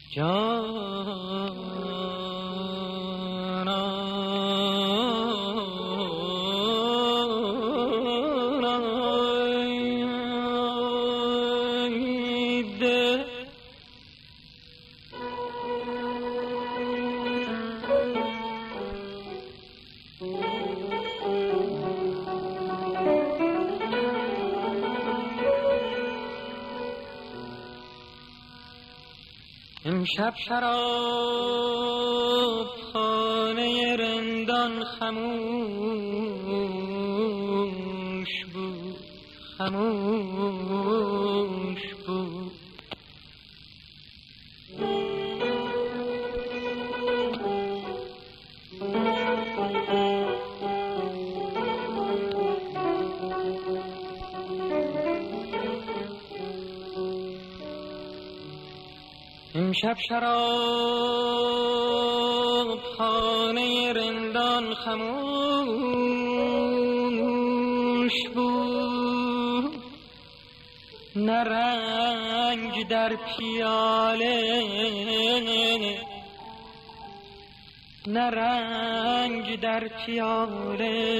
امشب شراب خانه رندان خموش بود، خموش بود. امشب شراب خانه رندان خموش بود، نه رنگ در پیاله، نه رنگ در پیاله،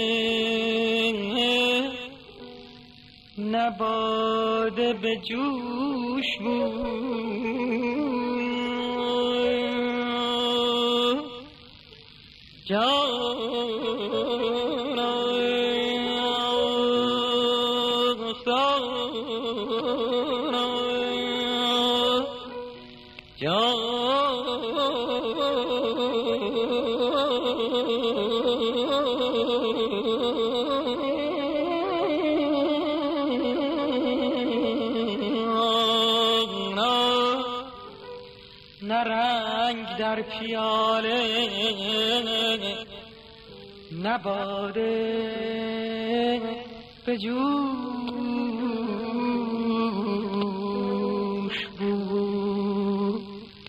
نه باده به جوش بود. نه رنگ در پیاله، نه باده به جوش بود.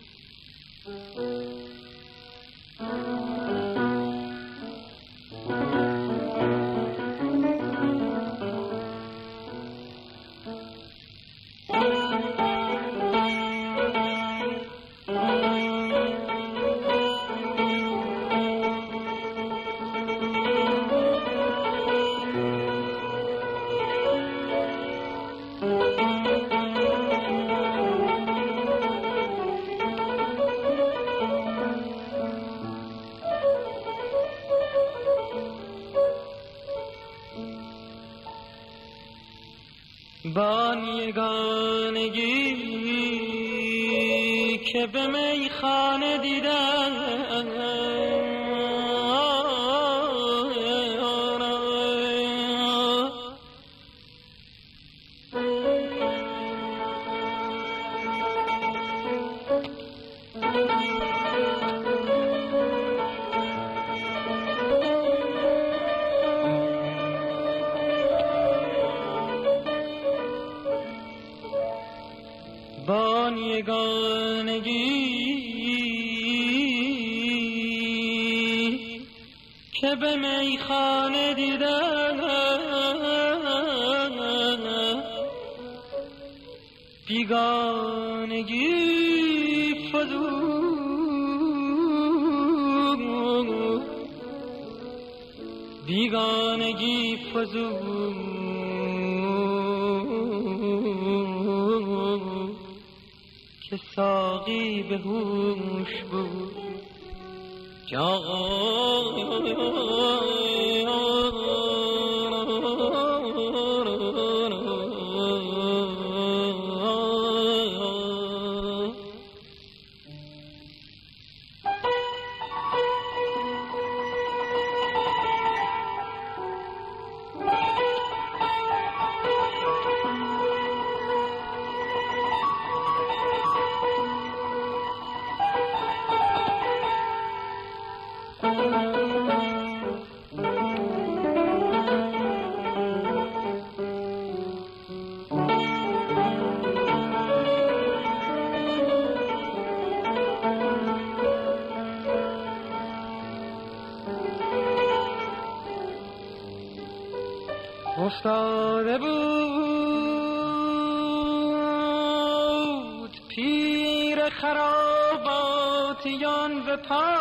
بان یگانگی که به میخانه دیدم، بان یگانگی که به میخانه دیدم، بیگانگی فزود، بیگانگی فزود که ساقی به هوش بود. افتاده بود پیر پیر خراباتیان به پا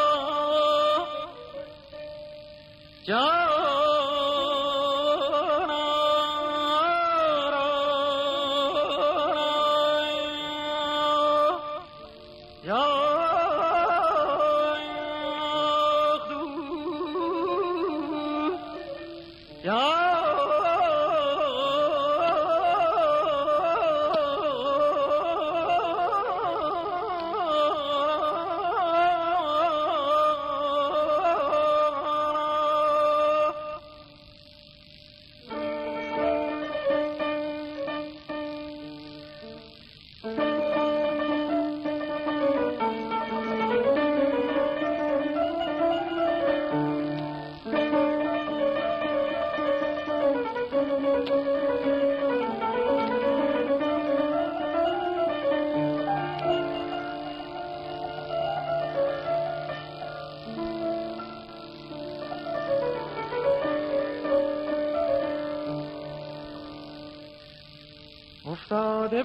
افتاده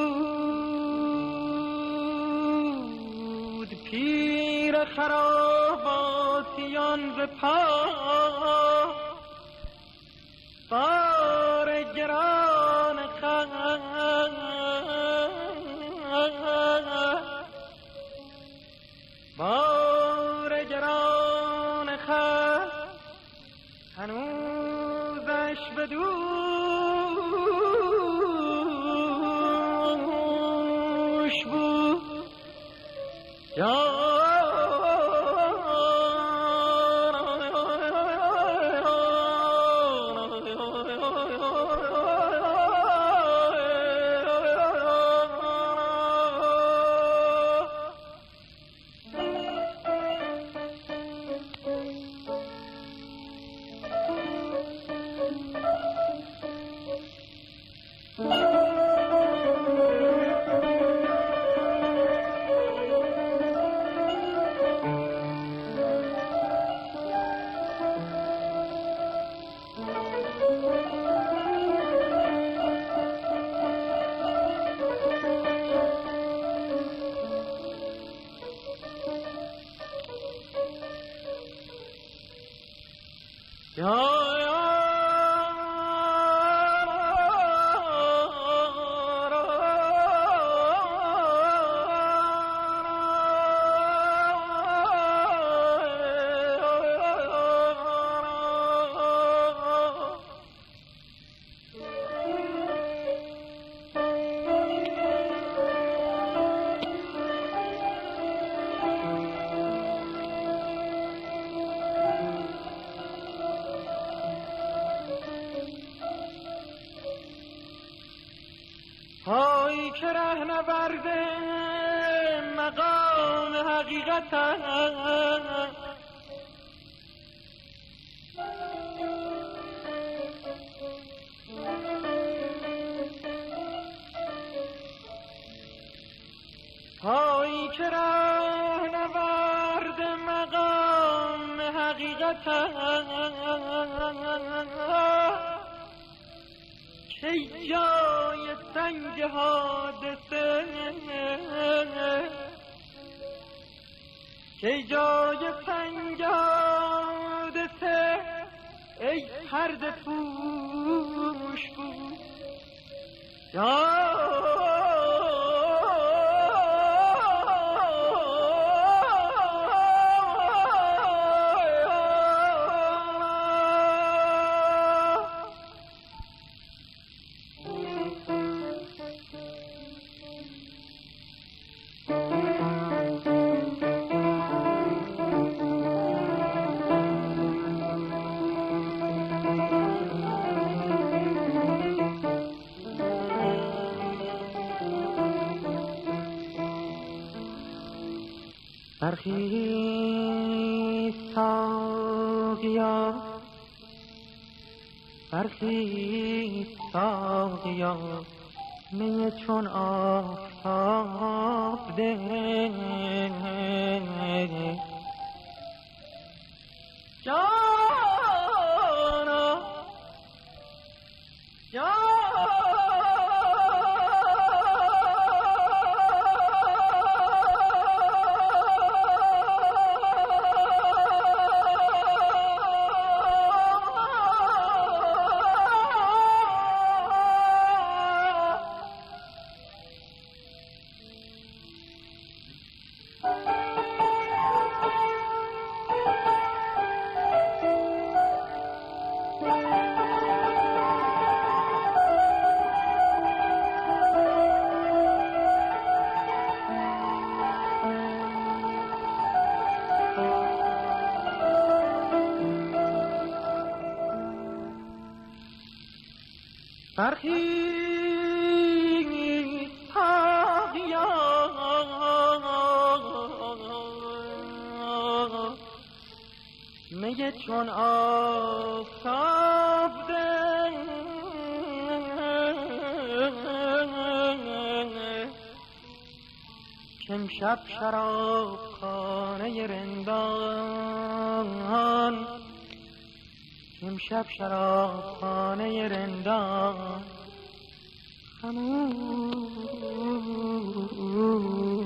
بود پیر خراباتیان به پا بار گران بار گران هنوزش بدوش بود پایی که رهنورد مقام حقیقت است پایی که رهنورد مقام حقیقت است کی جای سنگ حادثه کی جای سنگ حادثه ای پرده پوش بود برخیز ساقیا برخیز ساقیا می چون آفتاب ده جانا جانا برخیز ساقیا می چون آفتاب ده کامشب شراب خانه رندان امشب شراب خانه رندان خموش